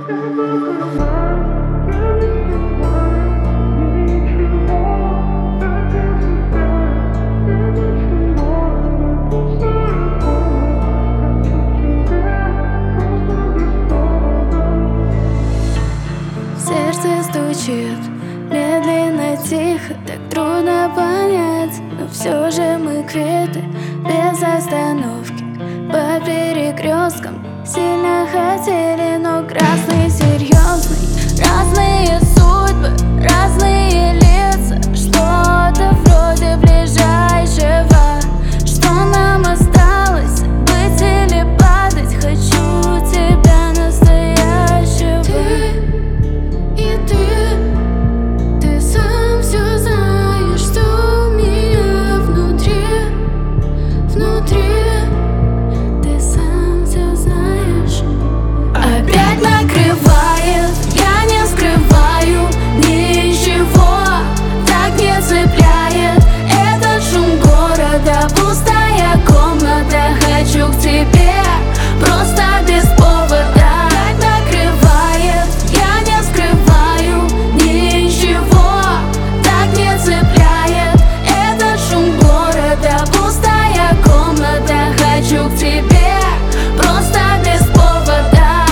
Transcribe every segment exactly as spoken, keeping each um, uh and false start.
Сердце стучит медленно, тихо, так трудно понять, но все же мы квиты без остановки. По перекресткам сильно хотели, но красный серьезный. Разные судьбы, разные лица, что-то вроде ближайшего. Что нам осталось, быть или падать? Хочу тебя настоящего. Ты и ты, ты сам все знаешь, что у меня внутри, внутри. Ты сам все знаешь. Опять накрывает, я не скрываю ничего, так не цепляет этот шум города, пустая комната. Хочу к тебе просто без повода. Опять накрывает, я не скрываю ничего, так не цепляет этот шум города, пустая комната. Хочу к тебе просто без повода.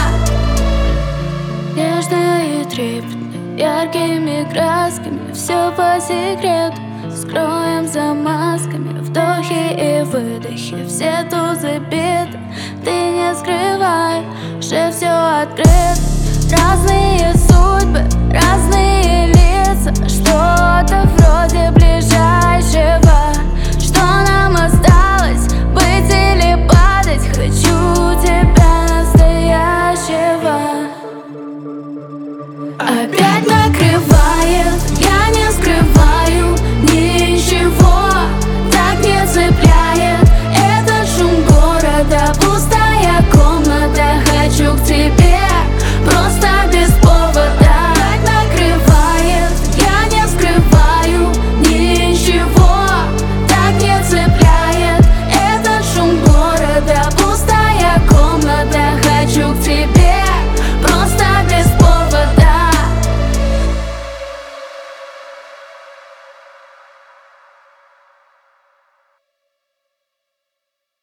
Нежно и трепетно, яркими красками, все по секрету скроем за масками. Вдохи и выдохи, все тузы биты. Ты не скрывай, уже все открыто.